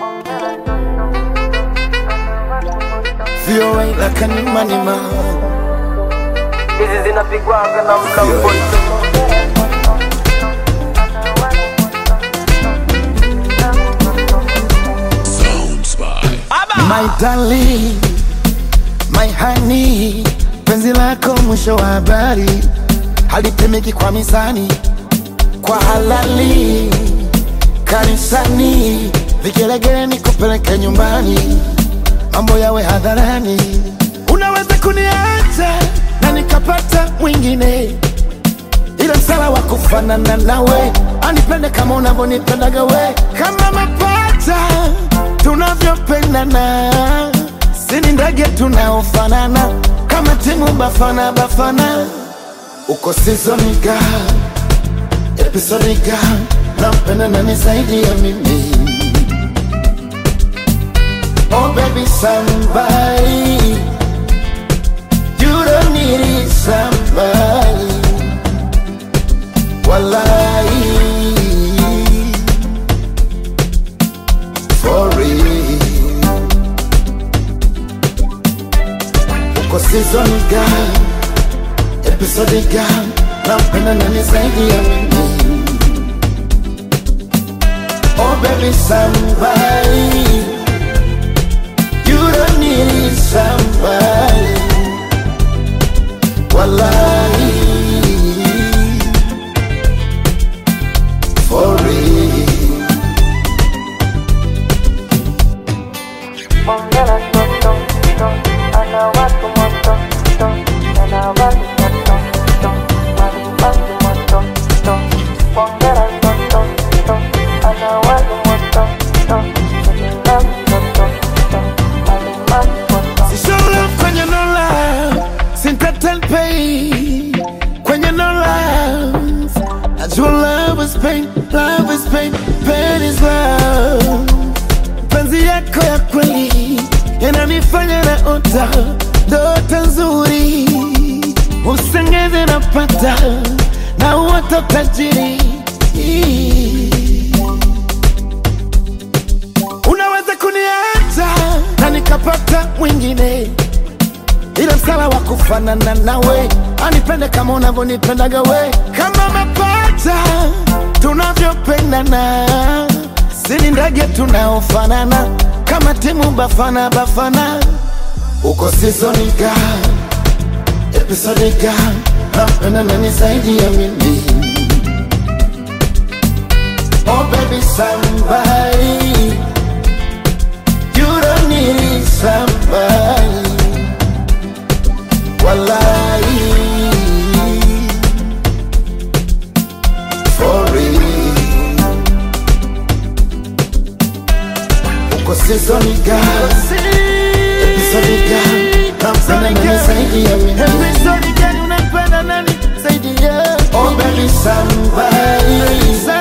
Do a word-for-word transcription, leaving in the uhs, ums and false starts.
Feel right like a new money man. This is in a big wagon, I'm coming. My darling, my honey, penzi lako mwisho wa habari, halipimiki kwa mizani, kwa halali, kanisani, vigelegele nikupeleke nyumbani, mambo yawe hadharani. Unaweza kuniacha na nikapata mwingine, ila msala wa kufanana nawe, anipende kama unavyonipendaga we, kama mapacha tunavyopendana, sini ndege tunaofanana, kama timu Bafana Bafana. Uko season ga, episode ga, nampenda nani zaidi ya mimi? Oh baby somebody, you don't need somebody, wallahi, for real. Uko season ga, episode ga, nampenda nani zaidi ya mimi? Oh baby somebody, you don't need somebody, wallahi, for real. Kwenye no love, najua love is pain, love is pain, pain is love. Penzi yako ya kweli yananifanya naota ndoto nzuri, usengeze napata na uota tajiri. Unaweza kuniacha na nikapata mwingine, ila msala wa kufanana nawe, anipende kama unavyonipendaga we, kama mapacha tunavyopendana, sini ndege tunaofanana, kama timu Bafana Bafana. Uko season ga, episode ga, nampenda nani zaidi ya mimi? Oh baby somebody, you don't need somebody, wallahi, for real. Uko season ga, episode ga, nampenda nani zaidi ya mimi? Episode ga, unapenda nani zaidi ya mimi? Oh baby somebody,